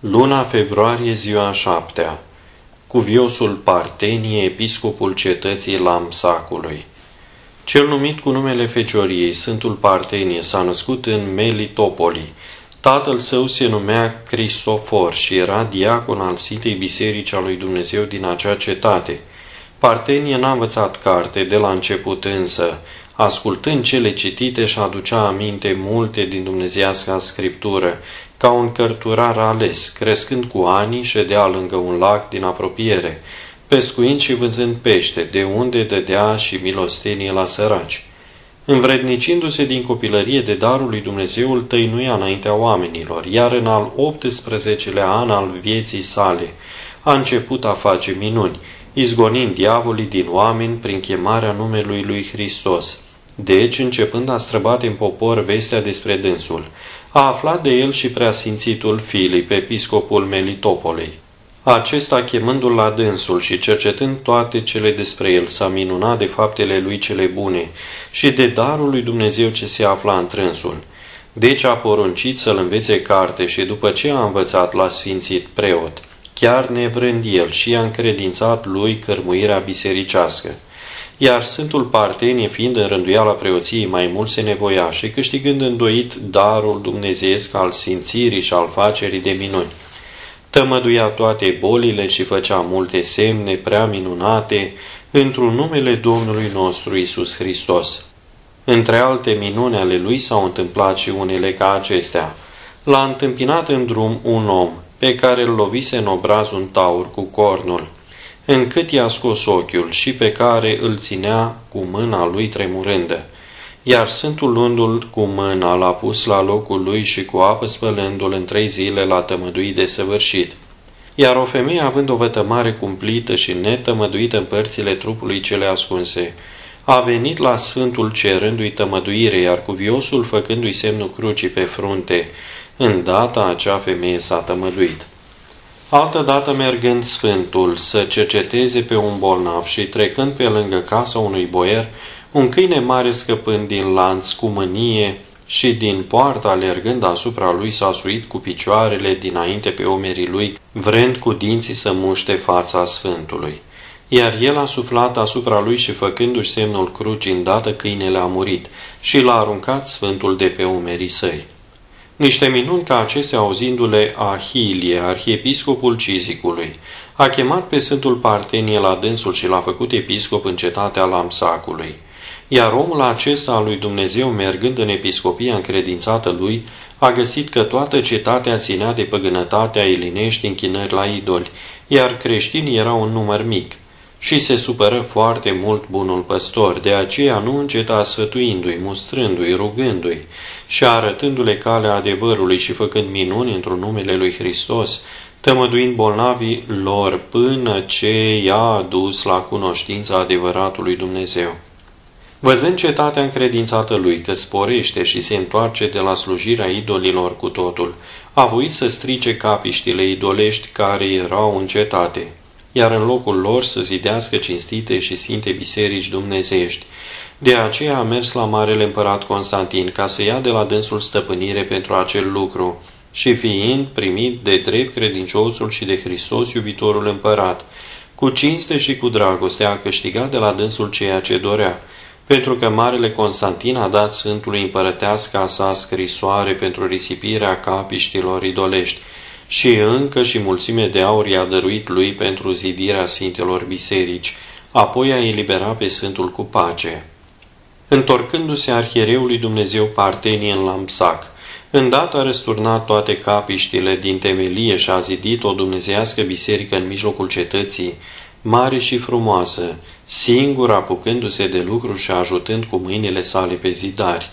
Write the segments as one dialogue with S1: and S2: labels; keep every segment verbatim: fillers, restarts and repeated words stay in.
S1: Luna februarie, ziua a șaptea. Cuviosul Partenie, episcopul cetății Lampsacului. Cel numit cu numele Fecioriei, Sfântul Partenie, s-a născut în Melitopoli. Tatăl său se numea Cristofor și era diacon al Sfintei Biserici a lui Dumnezeu din acea cetate. Partenie n-a învățat carte de la început, însă, ascultând cele citite, și aducea aminte multe din dumnezeiasca scriptură, ca un cărturar ales, crescând cu ani, ședea lângă un lac din apropiere, pescuind și vânzând pește, de unde dădea și milostenie la săraci. Învrednicindu-se din copilărie de darul lui Dumnezeu, îl tăinuia înaintea oamenilor, iar în al optsprezecelea an al vieții sale a început a face minuni, izgonind diavolii din oameni prin chemarea numelui lui Hristos. Deci, începând a străbate în popor vestea despre dânsul, a aflat de el și preasfințitul Filip, episcopul Melitopolei. Acesta, chemându-l la dânsul și cercetând toate cele despre el, s-a minunat de faptele lui cele bune și de darul lui Dumnezeu ce se afla în trânsul. Deci a poruncit să-l învețe carte și după ce a învățat l-a sfințit preot, chiar nevrând el, și i-a încredințat lui cărmuirea bisericească. Iar Sfântul Partenie, fiind în rânduiala preoției, mai mult se nevoia și câștigând îndoit darul dumnezeiesc al sfințirii și al facerii de minuni. Tămăduia toate bolile și făcea multe semne prea minunate într-un numele Domnului nostru Iisus Hristos. Între alte minuni ale lui s-au întâmplat și unele ca acestea. L-a întâmpinat în drum un om, pe care îl lovise în obraz un taur cu cornul, încât i-a scos ochiul și pe care îl ținea cu mâna lui tremurândă. Iar Sfântul, luându-l cu mâna, l-a pus la locul lui și cu apă spălându-l în trei zile l-a tămăduit de săvârșit. Iar o femeie, având o vătămare cumplită și netămăduită în părțile trupului cele ascunse, a venit la Sfântul cerându-i tămăduire, iar cuviosul, făcându-i semnul crucii pe frunte, îndată acea femeie s-a tămăduit. Altădată, mergând Sfântul să cerceteze pe un bolnav și trecând pe lângă casa unui boier, un câine mare, scăpând din lanț cu mânie și din poartă alergând asupra lui, s-a suit cu picioarele dinainte pe umerii lui, vrând cu dinții să muște fața Sfântului. Iar el a suflat asupra lui și, făcându-și semnul crucii, îndată câinele a murit și l-a aruncat Sfântul de pe umerii săi. Niște minuni ca acestea, auzindu-le Ahilie, arhiepiscopul Cizicului, a chemat pe Sfântul Partenie la dânsul și l-a făcut episcop în cetatea Lampsacului. Iar omul acesta al lui Dumnezeu, mergând în episcopia încredințată lui, a găsit că toată cetatea ținea de păgânătatea elinești, închinări la idoli, iar creștinii erau un număr mic. Și se supără foarte mult bunul păstor, de aceea nu înceta sfătuindu-i, mustrându-i, rugându-i și arătându-le calea adevărului și făcând minuni într-un numele lui Hristos, tămăduind bolnavii lor până ce i-a adus la cunoștința adevăratului Dumnezeu. Văzând cetatea încredințată lui că sporește și se întoarce de la slujirea idolilor cu totul, a voit să strice capiștile idolești care erau în cetate, iar în locul lor să zidească cinstite și sfinte biserici dumnezeiești. De aceea a mers la marele împărat Constantin ca să ia de la dânsul stăpânire pentru acel lucru și, fiind primit de drept credinciosul și de Hristos iubitorul împărat, cu cinste și cu dragoste a câștigat de la dânsul ceea ce dorea, pentru că marele Constantin a dat Sfântului împărăteasca sa scrisoare pentru risipirea capiștilor idolești și încă și mulțime de aur i-a dăruit lui pentru zidirea sfintelor biserici, apoi a eliberat pe Sfântul cu pace. Întorcându-se arhiereului Dumnezeu Partenie în Lampsac, îndată a răsturnat toate capiștile din temelie și a zidit o dumnezeiască biserică în mijlocul cetății, mare și frumoasă, singur apucându-se de lucru și ajutând cu mâinile sale pe zidari.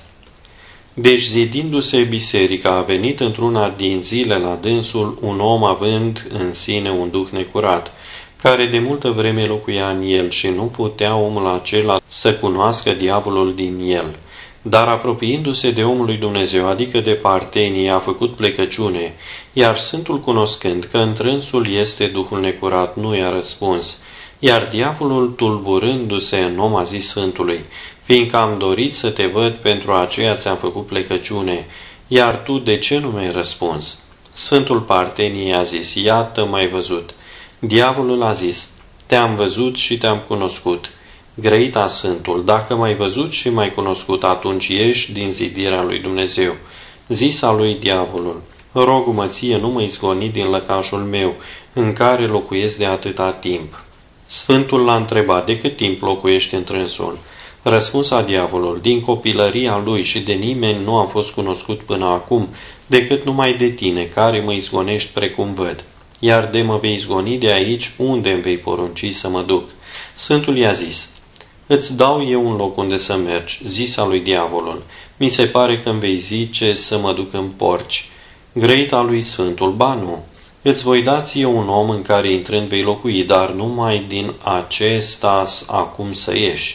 S1: Deci, zidindu-se biserica, a venit într-una din zile la dânsul un om având în sine un duh necurat, care de multă vreme locuia în el și nu putea omul acela să cunoască diavolul din el. Dar apropiindu-se de omul lui Dumnezeu, adică de Partenie, a făcut plecăciune, iar Sfântul, cunoscând că întrânsul este duhul necurat, nu i-a răspuns. Iar diavolul, tulburându-se în om, a zis Sfântului: fiindcă am dorit să te văd, pentru aceea ți-am făcut plecăciune, iar tu de ce nu mi-ai răspuns? Sfântul Partenie a zis, iată m-ai văzut. Diavolul a zis, te-am văzut și te-am cunoscut. Grăita Sfântul, dacă m-ai văzut și m-ai cunoscut, atunci ieși din zidirea lui Dumnezeu. Zisa lui diavolul, rog-mă ție, nu mă izgoni din lăcașul meu, în care locuiesc de atâta timp. Sfântul l-a întrebat, de cât timp locuiești întrânsul? Răspunsa diavolul, din copilăria lui și de nimeni nu am fost cunoscut până acum, decât numai de tine, care mă izgonești precum văd. Iar de mă vei izgoni de aici, unde îmi vei porunci să mă duc? Sfântul i-a zis, îți dau eu un loc unde să mergi, zisa lui diavolul. Mi se pare că îmi vei zice să mă duc în porci. Grăita lui Sfântul, ba nu. Îți voi da ție un om în care intrând vei locui, dar numai din acesta acum să ieși.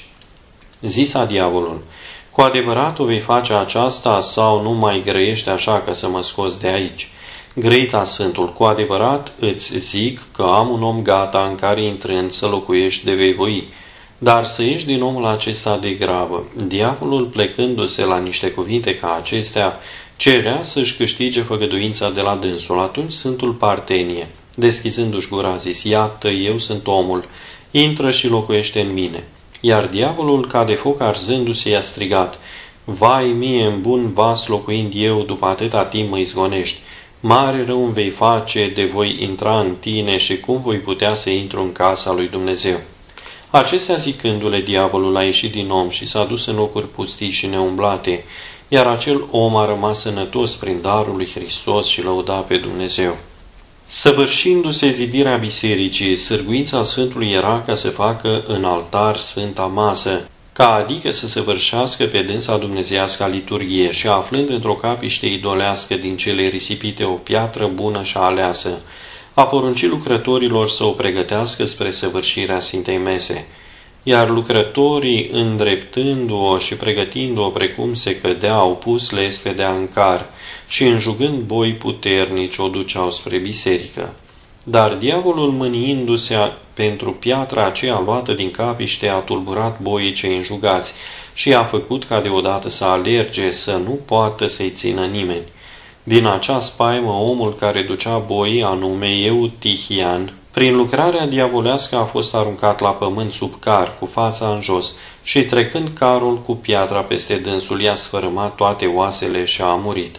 S1: Zisa diavolul, cu adevărat o vei face aceasta sau nu mai grăiești așa că să mă scoți de aici? Grăita Sfântul, cu adevărat îți zic că am un om gata în care intrând să locuiești de vei voi, dar să ieși din omul acesta de grabă. Diavolul, plecându-se la niște cuvinte ca acestea, cerea să-și câștige făgăduința de la dânsul. Atunci Sfântul Partenie, deschizându-și gura, a zis, iată, eu sunt omul, intră și locuiește în mine. Iar diavolul, ca de foc arzându-se, i-a strigat, vai mie, în bun vas locuind eu, după atâta timp mă izgonești, mare rău îmi vei face de voi intra în tine și cum voi putea să intru în casa lui Dumnezeu. Acestea zicându-le, diavolul a ieșit din om și s-a dus în locuri pustii și neumblate, iar acel om a rămas sănătos prin darul lui Hristos și lăuda pe Dumnezeu. Săvârșindu-se zidirea bisericii, sârguința Sfântului era ca să facă în altar sfânta masă, ca adică să săvârșească pe dânsa dumnezeiasca liturghie și aflând într-o capiște idolească din cele risipite o piatră bună și aleasă, a poruncit lucrătorilor să o pregătească spre săvârșirea Sfintei Mese, iar lucrătorii, îndreptându-o și pregătindu-o precum se cădea, au pus lesfedea în car și, înjugând boi puternici, o duceau spre biserică. Dar diavolul, mâniindu-se pentru piatra aceea luată din capiște, a tulburat boii cei înjugați și a făcut ca deodată să alerge, să nu poată să-i țină nimeni. Din acea spaimă, omul care ducea boii, anume Eutihian, prin lucrarea diavolească a fost aruncat la pământ sub car, cu fața în jos, și trecând carul cu piatra peste dânsul, i-a sfărâmat toate oasele și a murit.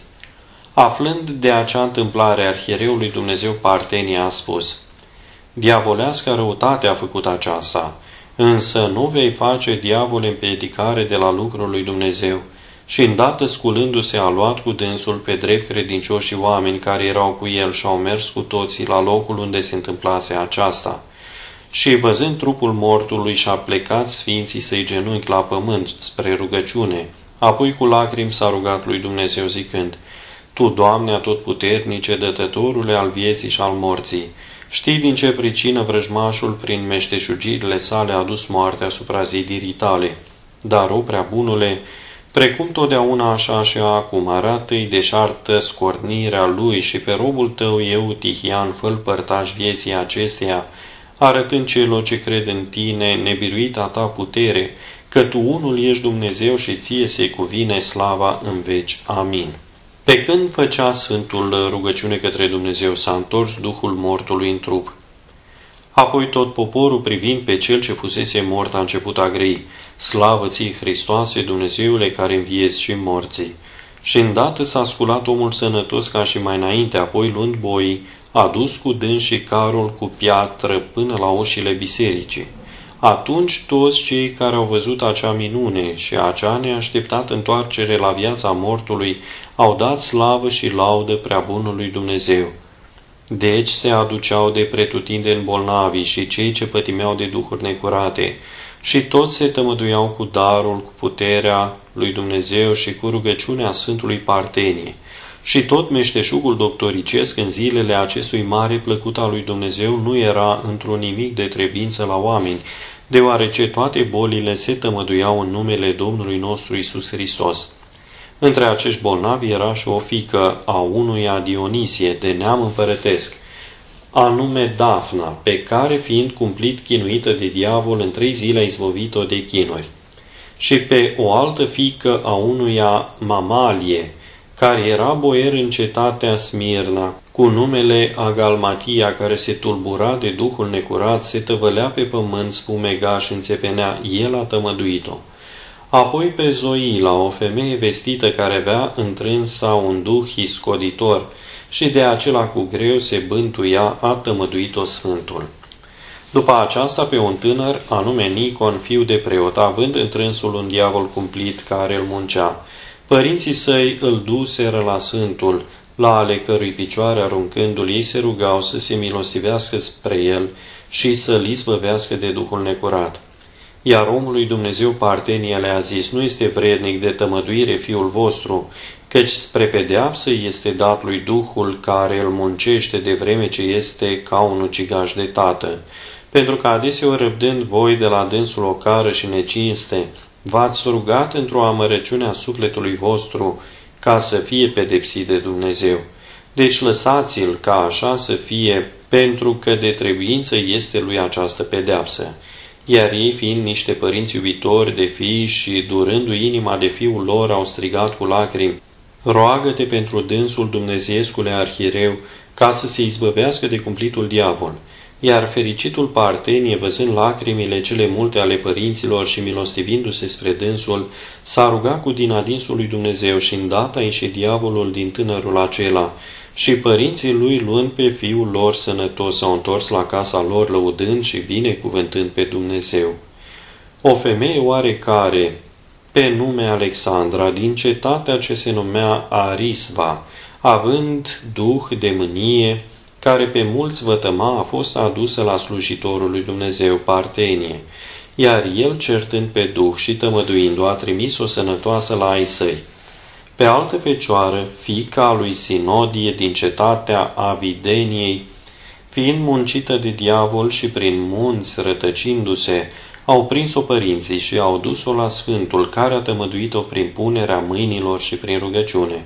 S1: Aflând de acea întâmplare, arhiereul lui Dumnezeu Partenie a spus, diavolească răutate a făcut aceasta, însă nu vei face, diavole, împiedicare de la lucrul lui Dumnezeu. Și îndată sculându-se a luat cu dânsul pe drept credincioși oameni care erau cu el și au mers cu toții la locul unde se întâmplase aceasta. Și văzând trupul mortului și-a plecat sfinții să-i genunchi la pământ spre rugăciune, apoi cu lacrimi s-a rugat lui Dumnezeu zicând, Tu, Doamne atotputernice, dătătorule al vieții și al morții, știi din ce pricină vrăjmașul prin meșteșugirile sale a adus moartea asupra zidirii tale, dar, o prea bunule, precum totdeauna așa și acum, arată-i deșartă scornirea lui și pe robul tău, Eutihian, fă-l părtaș vieții acesteia, arătând celor ce cred în tine, nebiruita ta putere, că tu unul ești Dumnezeu și ție se cuvine slava în veci. Amin. Pe când făcea Sfântul rugăciune către Dumnezeu, s-a întors Duhul mortului în trup. Apoi tot poporul, privind pe cel ce fusese mort, a început a grăi, slavă ție, Hristoase, Dumnezeule, care înviezi și morții. Și îndată s-a sculat omul sănătos ca și mai înainte, apoi luând boii, a dus cu dâns și carul cu piatră până la ușile bisericii. Atunci toți cei care au văzut acea minune și acea neașteptată întoarcere la viața mortului au dat slavă și laudă prea bunului Dumnezeu. Deci se aduceau de pretutindeni bolnavii și cei ce pătimeau de duhuri necurate și toți se tămăduiau cu darul, cu puterea lui Dumnezeu și cu rugăciunea Sfântului Partenie. Și tot meșteșugul doctoricesc în zilele acestui mare plăcut al lui Dumnezeu nu era într-un nimic de trebuință la oameni, deoarece toate bolile se tămăduiau în numele Domnului nostru Iisus Hristos. Între acești bolnavi era și o fiică a unuia Dionisie, de neam împărătesc, anume Dafna, pe care, fiind cumplit chinuită de diavol, în trei zile a izbăvit-o de chinuri. Și pe o altă fiică a unuia Mamalie, care era boier în cetatea Smirna, cu numele Agalmatia, care se tulbura de duhul necurat, se tăvălea pe pământ, spumega și înțepenea, el a tămăduit-o. Apoi pe Zoila, o femeie vestită care avea întrânsa un duh iscoditor și de acela cu greu se bântuia, a tămăduit-o Sfântul. După aceasta pe un tânăr, anume Nicon, fiu de preot, având întrânsul un diavol cumplit care îl muncea. Părinții săi îl duseră la Sfântul, la ale cărui picioare aruncându-l ei se rugau să se milostivească spre el și să-l izbăvească de duhul necurat. Iar omul lui Dumnezeu Partenie le-a zis, nu este vrednic de tămăduire fiul vostru, căci spre pedeapsă este dat lui Duhul care îl muncește de vreme ce este ca un ucigaș de tată. Pentru că adeseori răbdând voi de la dânsul o cară și necinste, v-ați rugat într-o amărăciune a sufletului vostru ca să fie pedepsit de Dumnezeu. Deci lăsați-l ca așa să fie, pentru că de trebuință este lui această pedeapsă. Iar ei, fiind niște părinți iubitori de fii și durându-i inima de fiul lor, au strigat cu lacrimi, roagă-te pentru dânsul Dumnezeiescule arhiereu, ca să se izbăvească de cumplitul diavol. Iar fericitul Partenie, văzând lacrimile cele multe ale părinților și milostivindu-se spre dânsul, s-a rugat cu din adinsul lui Dumnezeu și îndată a ieșit diavolul din tânărul acela. Și părinții lui, luând pe fiul lor sănătos, s-au întors la casa lor, lăudând și binecuvântând pe Dumnezeu. O femeie oarecare, pe nume Alexandra, din cetatea ce se numea Arisva, având duh de mânie, care pe mulți vătăma, a fost adusă la slujitorul lui Dumnezeu Partenie, iar el, certând pe duh și tămăduindu-o, a trimis-o sănătoasă la ai săi. Pe altă fecioară, fiica lui Sinodie din cetatea Avideniei, fiind muncită de diavol și prin munți rătăcindu-se, au prins-o părinții și au dus-o la Sfântul, care a tămăduit-o prin punerea mâinilor și prin rugăciune.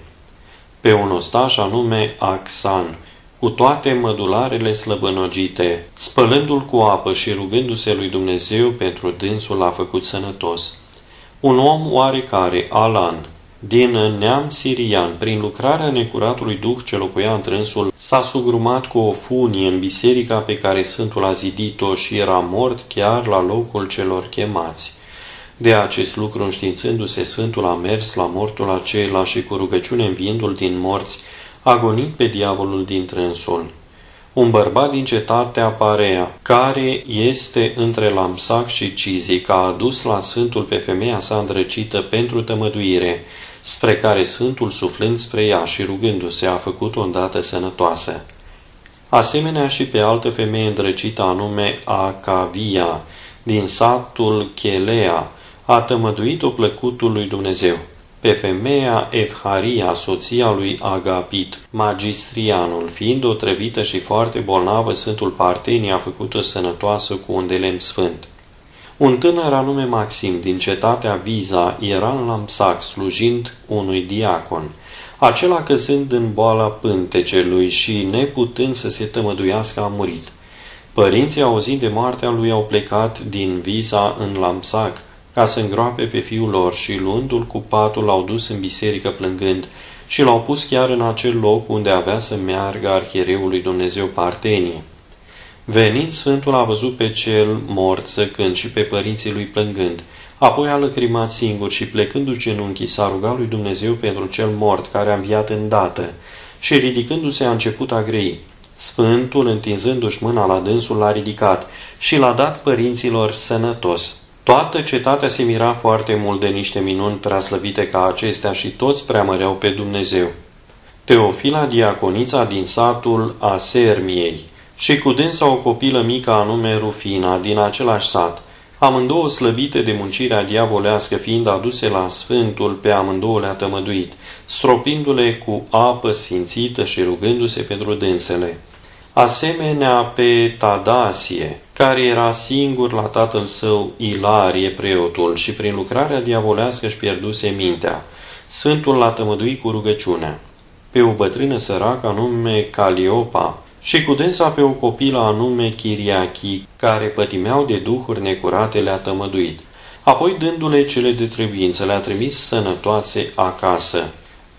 S1: Pe un ostaș anume Axan, cu toate mădularele slăbănogite, spălându-l cu apă și rugându-se lui Dumnezeu pentru dânsul l-a făcut sănătos. Un om oarecare, Alan, din neam sirian, prin lucrarea necuratului duh ce locuia întrânsul, s-a sugrumat cu o funie în biserica pe care Sfântul a zidit-o și era mort chiar la locul celor chemați. De acest lucru, înștiințându-se, Sfântul a mers la mortul acela și cu rugăciune înviindu-l din morți, a gonit pe diavolul din trânsul. Un bărbat din cetatea Parea, care este între Lamsac și Cizic, a adus la Sfântul pe femeia sa îndrăcită pentru tămăduire, spre care Sfântul, suflând spre ea și rugându-se, a făcut-o îndată sănătoasă. Asemenea și pe altă femeie îndrăcită, anume Acavia, din satul Chelea, a tămăduit-o plăcutul lui Dumnezeu. Pe femeia Evharia, soția lui Agapit, magistrianul, fiind otrăvită și foarte bolnavă, Sfântul Partenie a făcut-o sănătoasă cu un de lemn sfânt. Un tânăr anume Maxim, din cetatea Viza, era în Lamsac, slujind unui diacon. Acela, căzând în boala pântecelui și neputând să se tămăduiască, a murit. Părinții, auzind de moartea lui, au plecat din Viza în Lamsac, ca să îngroape pe fiul lor și, luându-l cu patul, l-au dus în biserică plângând și l-au pus chiar în acel loc unde avea să meargă arhiereul lui Dumnezeu Partenie. Venind, Sfântul a văzut pe cel mort zăcând și pe părinții lui plângând. Apoi a lăcrimat singur și, plecându-și genunchii, s-a rugat lui Dumnezeu pentru cel mort, care a înviat îndată, și, ridicându-se, a început a grăi. Sfântul, întinzându-și mâna la dânsul, l-a ridicat și l-a dat părinților sănătos. Toată cetatea se mira foarte mult de niște minuni preaslăvite ca acestea și toți preamăreau pe Dumnezeu. Teofila, diaconița din satul Asermiei, și cu dânsa o copilă mică anume Rufina, din același sat, amândouă slăbite de muncirea diavolească, fiind aduse la Sfântul, pe amândouă le-a tămăduit, stropindu-le cu apă sfințită și rugându-se pentru dânsele. Asemenea pe Tadasie, care era singur la tatăl său Ilarie, preotul, și prin lucrarea diavolească își pierduse mintea. Sfântul l-a tămăduit cu rugăciunea. Pe o bătrână săracă anume Caliopa și cu dânsa pe o copilă anume Chiriachi, care pătimeau de duhuri necurate, le-a tămăduit. Apoi, dându-le cele de trebuință, le-a trimis sănătoase acasă.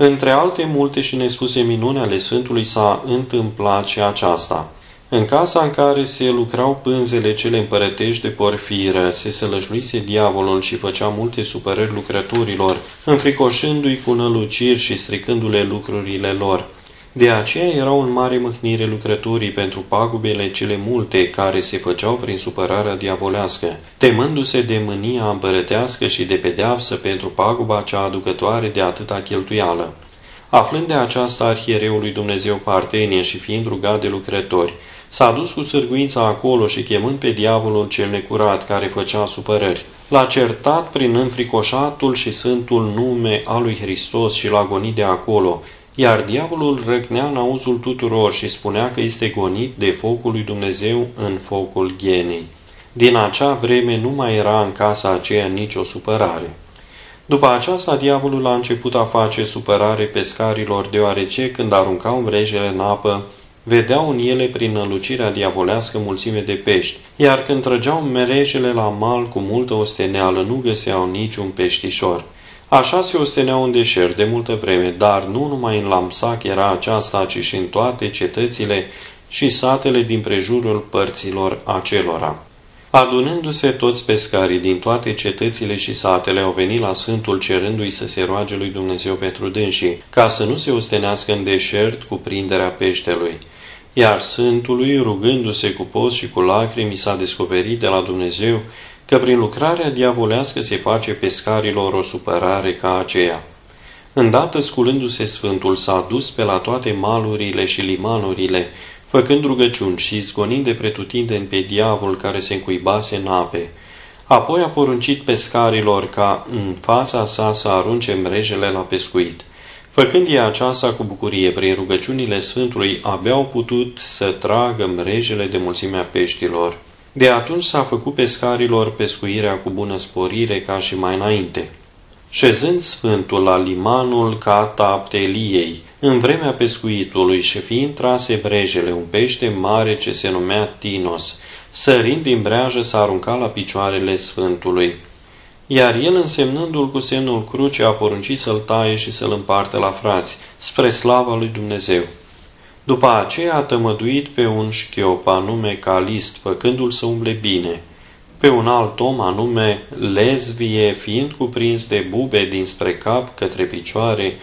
S1: Între alte multe și nespuse minuni ale Sfântului s-a întâmplat și aceasta. În casa în care se lucrau pânzele cele împărătești de porfiră, se sălășluise diavolul și făcea multe supărări lucrătorilor, înfricoșându-i cu năluciri și stricându-le lucrurile lor. De aceea erau în mare mâhnire lucrătorii pentru pagubele cele multe care se făceau prin supărarea diavolească, temându-se de mânia împărătească și de pedeapsă pentru paguba cea aducătoare de atâta cheltuială. Aflând de aceasta arhiereul lui Dumnezeu Partenie și fiind rugat de lucrători, s-a dus cu sârguința acolo și chemând pe diavolul cel necurat care făcea supărări, l-a certat prin înfricoșatul și sfântul nume al lui Hristos și l-a gonit de acolo, iar diavolul răcnea în auzul tuturor și spunea că este gonit de focul lui Dumnezeu în focul ghenei. Din acea vreme nu mai era în casa aceea nicio supărare. După aceasta, diavolul a început a face supărare pescarilor, deoarece când aruncau mrejele în apă, vedeau în ele prin nălucirea diavolească mulțime de pești, iar când trăgeau mrejele la mal cu multă osteneală, nu găseau niciun peștișor. Așa se osteneau în deșert de multă vreme, dar nu numai în Lamsac era aceasta, ci și în toate cetățile și satele din prejurul părților acelora. Adunându-se toți pescarii din toate cetățile și satele, au venit la Sfântul cerându-i să se roage lui Dumnezeu pentru dânsii, ca să nu se ostenească în deșert cu prinderea peștelui. Iar Sfântului, rugându-se cu post și cu lacrimi, s-a descoperit de la Dumnezeu că prin lucrarea diavolească se face pescarilor o supărare ca aceea. Îndată sculându-se Sfântul, s-a dus pe la toate malurile și limanurile, făcând rugăciuni și izgonind de pretutindeni pe diavol care se încuibase în ape. Apoi a poruncit pescarilor ca în fața sa să arunce mrejele la pescuit. Făcând ei aceasta cu bucurie prin rugăciunile Sfântului, abia au putut să tragă mrejele de mulțimea peștilor. De atunci s-a făcut pescarilor pescuirea cu bună sporire ca și mai înainte. Șezând Sfântul la limanul Catapteliei, în vremea pescuitului și fiind trase brejele, un pește mare ce se numea Tinos, sărind din breajă s-a aruncat la picioarele Sfântului. Iar el, însemnându-l cu semnul cruce, a poruncit să-l taie și să-l împarte la frați, spre slava lui Dumnezeu. După aceea a tămăduit pe un șchiop anume Calist, făcându-l să umble bine, pe un alt om anume Lezvie, fiind cuprins de bube dinspre cap către picioare,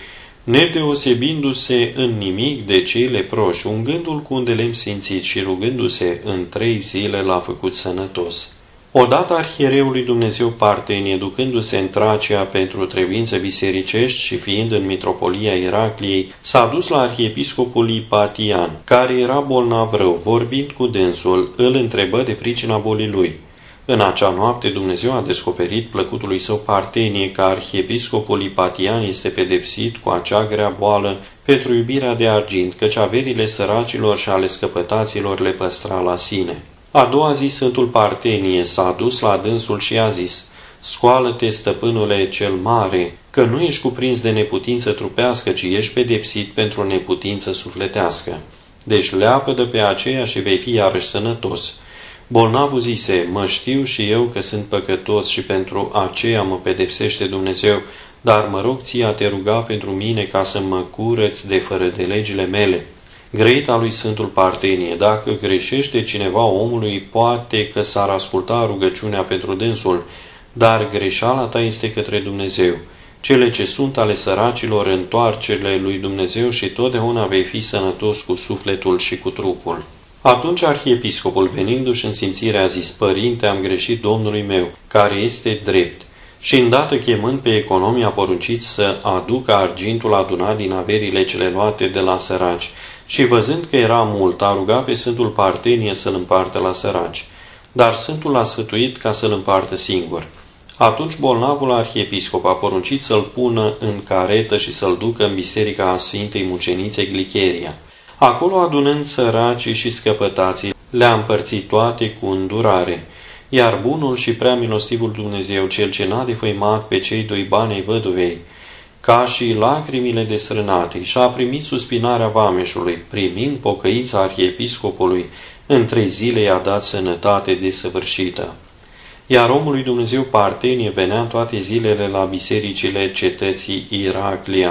S1: nedeosebindu-se în nimic de cei leproși, ungându-l cu un de lemn sfințit și rugându-se, în trei zile l-a făcut sănătos. Odată arhiereul lui Dumnezeu Partenie, ducându-se în Tracia pentru trebuințe bisericești și fiind în mitropolia Iracliei, s-a dus la arhiepiscopul Ipatian, care era bolnav rău. Vorbind cu dânsul, îl întrebă de pricina bolii lui. În acea noapte Dumnezeu a descoperit plăcutului său Partenie că arhiepiscopul Ipatian este pedepsit cu acea grea boală pentru iubirea de argint, căci averile săracilor și ale scăpătaților le păstra la sine. A doua zi Sfântul Partenie s-a dus la dânsul și a zis: Scoală-te, stăpânule cel mare, că nu ești cuprins de neputință trupească, ci ești pedepsit pentru neputință sufletească. Deci leapă-dă pe aceea și vei fi iarăși sănătos. Bolnavul zise: Mă știu și eu că sunt păcătos și pentru aceea mă pedepsește Dumnezeu, dar mă rog ție a te ruga pentru mine ca să mă curăț de fără de legile mele. Grăita lui Sfântul Partenie: Dacă greșește cineva omului, poate că s-ar asculta rugăciunea pentru dânsul, dar greșeala ta este către Dumnezeu. Cele ce sunt ale săracilor, întoarcele lui Dumnezeu și totdeauna vei fi sănătos cu sufletul și cu trupul. Atunci arhiepiscopul, venindu-și în simțire, a zis: Părinte, am greșit Domnului meu, care este drept. Și îndată chemând pe economii a poruncit să aducă argintul adunat din averile cele luate de la săraci și văzând că era mult, a rugat pe Sfântul Partenie să-l împartă la săraci. Dar Sfântul l-a sfătuit ca să-l împartă singur. Atunci bolnavul arhiepiscop a poruncit să-l pună în caretă și să-l ducă în biserica a Sfintei Mucenițe Glicheria. Acolo, adunând săracii și scăpătații, le-a împărțit toate cu îndurare. Iar bunul și prea milostivul Dumnezeu, cel ce n-a defăimat pe cei doi bani ai văduvei, ca și lacrimile desrânate, și-a primit suspinarea vameșului, primind pocăința arhiepiscopului, în trei zile i-a dat sănătate desăvârșită. Iar omul lui Dumnezeu Partenie venea toate zilele la bisericile cetății Iraclia,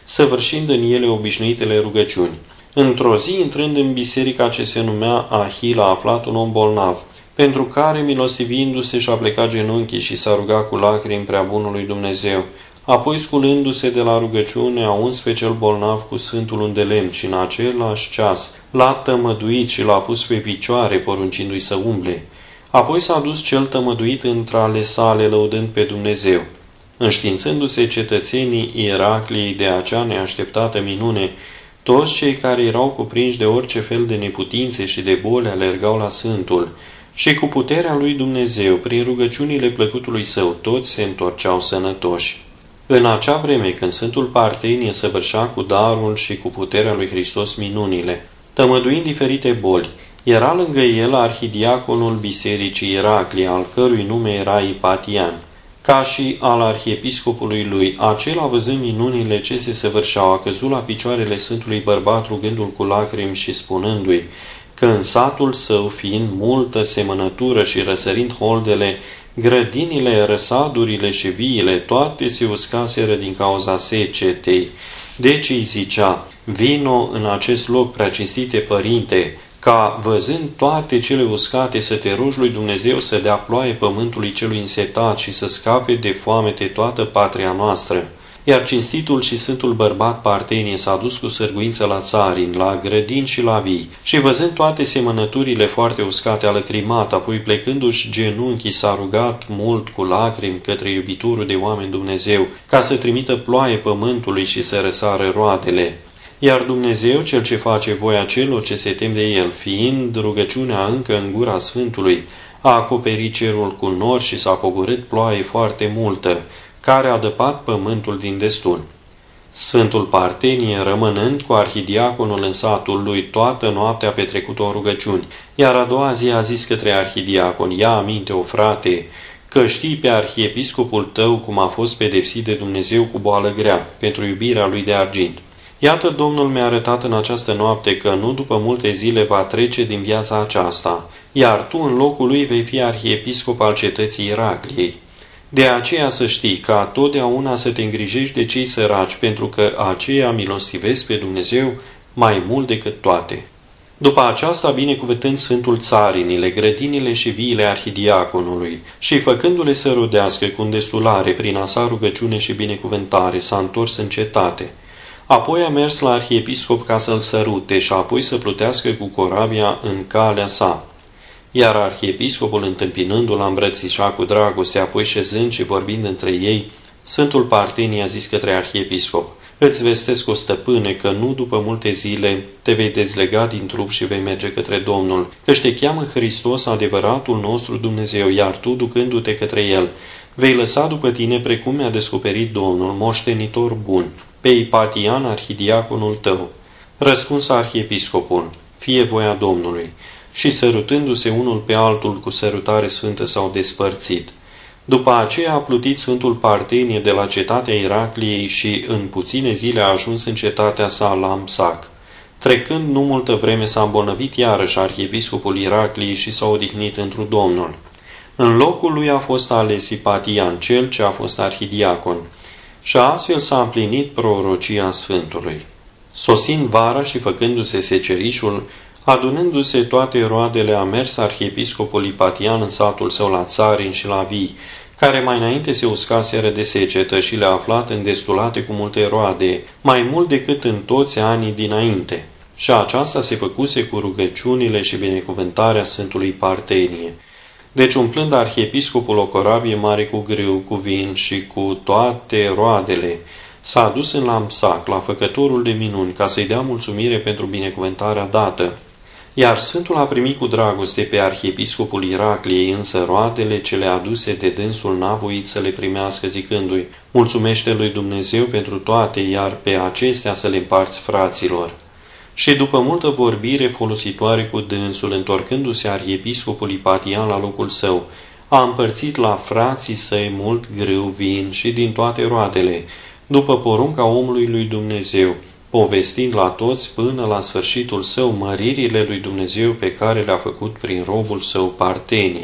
S1: săvârșind în ele obișnuitele rugăciuni. Într-o zi, intrând în biserica ce se numea Ahila, a aflat un om bolnav, pentru care, milostivindu-se, și-a plecat genunchii și s-a rugat cu lacrimi prea bunului Dumnezeu. Apoi, sculându-se de la rugăciune, a uns pe cel bolnav cu sfântul un de lemn și în același ceas l-a tămăduit și l-a pus pe picioare, poruncindu-i să umble. Apoi s-a dus cel tămăduit între ale sale, lăudând pe Dumnezeu. Înștiințându-se cetățenii Ieracliei de acea neașteptată minune, toți cei care erau cuprinși de orice fel de neputințe și de boli alergau la Sfântul și cu puterea lui Dumnezeu, prin rugăciunile plăcutului său, toți se întorceau sănătoși. În acea vreme, când Sfântul Partenie săvârșea cu darul și cu puterea lui Hristos minunile, tămăduind diferite boli, era lângă el arhidiaconul bisericii Ieraclia, al cărui nume era Ipatian, ca și al arhiepiscopului lui. Acela, văzând minunile ce se săvârșeau, a căzut la picioarele Sfântului Bărbat, rugându-l cu lacrimi și spunându-i că în satul său, fiind multă semănătură și răsărind holdele, grădinile, răsadurile și viile, toate se uscaseră din cauza secetei. Deci îi zicea: vino în acest loc, preacinstite părinte, ca, văzând toate cele uscate, să te rogi lui Dumnezeu să dea ploaie pământului celui însetat și să scape de foamete toată patria noastră. Iar cinstitul și sfântul bărbat Partenie s-a dus cu sârguință la țarini, la grădini și la vii, și văzând toate semănăturile foarte uscate, a lăcrimat, apoi plecându-și genunchii s-a rugat mult cu lacrimi către iubitorul de oameni Dumnezeu, ca să trimită ploaie pământului și să răsară roadele. Iar Dumnezeu, cel ce face voia celor ce se tem de el, fiind rugăciunea încă în gura Sfântului, a acoperit cerul cu nori și s-a pogorât ploaie foarte multă, care a adăpat pământul din destul. Sfântul Partenie, rămânând cu arhidiaconul în satul lui, toată noaptea a petrecut-o în rugăciuni, iar a doua zi a zis către arhidiacon: ia aminte, o frate, că știi pe arhiepiscopul tău cum a fost pedepsit de Dumnezeu cu boală grea, pentru iubirea lui de argint. Iată, Domnul mi-a arătat în această noapte că nu după multe zile va trece din viața aceasta, iar tu în locul lui vei fi arhiepiscop al cetății Ieracliei. De aceea să știi ca totdeauna să te îngrijești de cei săraci, pentru că aceia milostivesc pe Dumnezeu mai mult decât toate. După aceasta, binecuvântând Sfântul țarinile, grădinile și viile arhidiaconului și făcându-le să rodească cu îndestulare prin a sa rugăciune și binecuvântare, s-a întors în cetate. Apoi a mers la arhiepiscop ca să-l sărute și apoi să plutească cu corabia în calea sa. Iar arhiepiscopul, întâmpinându-l, a îmbrățișat cu dragoste, apoi șezând și vorbind între ei, Sfântul Partenie a zis către arhiepiscop: îți vestesc, o stăpâne, că nu după multe zile te vei dezlega din trup și vei merge către Domnul, căci te cheamă Hristos, adevăratul nostru Dumnezeu, iar tu, ducându-te către El, vei lăsa după tine, precum mi-a descoperit Domnul, moștenitor bun, pe Ipatian, arhidiaconul tău. Răspuns arhiepiscopul: fie voia Domnului. Și sărutându-se unul pe altul cu sărutare sfântă s-au despărțit. După aceea a plutit Sfântul Partenie de la cetatea Ieracliei și în puține zile a ajuns în cetatea sa la Amsac. Trecând nu multă vreme s-a îmbolnăvit iarăși arhiepiscopul Ieracliei și s-a odihnit întru Domnul. În locul lui a fost ales Ipatian, cel ce a fost arhidiacon, și astfel s-a împlinit prorocia Sfântului. Sosind vara și făcându-se secerișul, adunându-se toate roadele, a mers arhiepiscopul Ipatian în satul său la țarini și la vii, care mai înainte se uscaseră de secetă și le-a aflat îndestulate cu multe roade, mai mult decât în toți anii dinainte. Și aceasta se făcuse cu rugăciunile și binecuvântarea Sfântului Partenie. Deci, umplând arhiepiscopul o corabie mare cu grâu, cu vin și cu toate roadele, s-a dus în Lamsac, la făcătorul de minuni, ca să-i dea mulțumire pentru binecuvântarea dată. Iar Sfântul a primit cu dragoste pe arhiepiscopul Ieracliei, însă roadele cele aduse de dânsul n-a voit să le primească, zicându-i: mulțumește lui Dumnezeu pentru toate, iar pe acestea să le împarți fraților. Și după multă vorbire folositoare cu dânsul, întorcându-se arhiepiscopul Ipatian la locul său, a împărțit la frații săi mult grâu, vin și din toate roadele, după porunca omului lui Dumnezeu, povestind la toți până la sfârșitul său măririle lui Dumnezeu pe care le-a făcut prin robul său Partenie.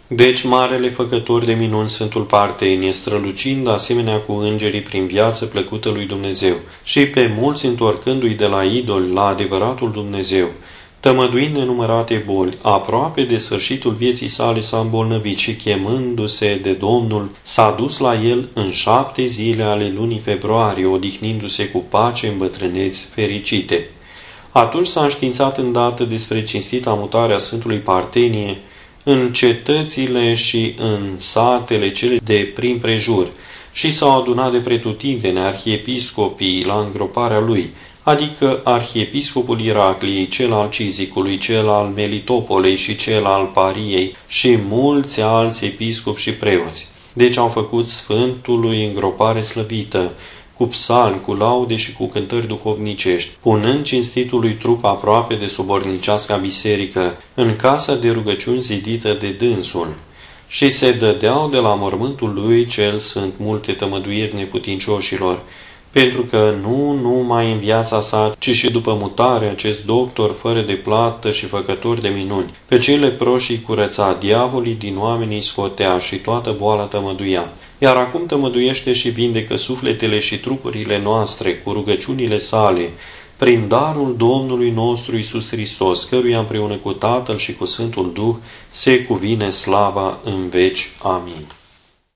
S1: Deci marele făcător de minuni Sfântul Partenie, strălucind asemenea cu îngerii prin viață plăcută lui Dumnezeu și pe mulți întorcându-i de la idoli la adevăratul Dumnezeu, tămăduind nenumărate boli, aproape de sfârșitul vieții sale s-a îmbolnăvit și chemându-se de Domnul, s-a dus la el în șapte zile ale lunii februarie, odihnindu-se cu pace în bătrâneți fericite. Atunci s-a înștiințat îndată despre cinstita mutarea Sfântului Partenie în cetățile și în satele cele de prin prejur și s-au adunat de pretutindeni arhiepiscopii la îngroparea lui, adică arhiepiscopul Iracliei, cel al Cizicului, cel al Melitopolei și cel al Pariei și mulți alți episcopi și preoți. Deci au făcut Sfântului îngropare slăvită, cu psalmi, cu laude și cu cântări duhovnicești, punând cinstitului trup aproape de soborniceasca biserică, în casa de rugăciuni zidită de dânsul. Și se dădeau de la mormântul lui cel sfânt multe tămăduiri neputincioșilor, pentru că nu numai în viața sa, ci și după mutare, acest doctor fără de plată și făcător de minuni, pe cele proșii curăța, diavolii din oamenii scotea și toată boala tămăduia. Iar acum tămăduiește și vindecă sufletele și trupurile noastre cu rugăciunile sale, prin darul Domnului nostru Iisus Hristos, căruia împreună cu Tatăl și cu Sfântul Duh se cuvine slava în veci. Amin.